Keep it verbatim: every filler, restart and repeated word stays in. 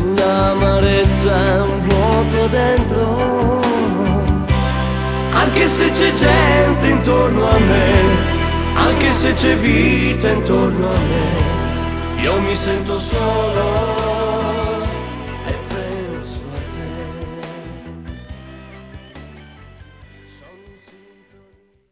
un'amarezza, un vuoto dentro. Anche se c'è gente intorno a me, anche se c'è vita intorno a me, io mi sento solo.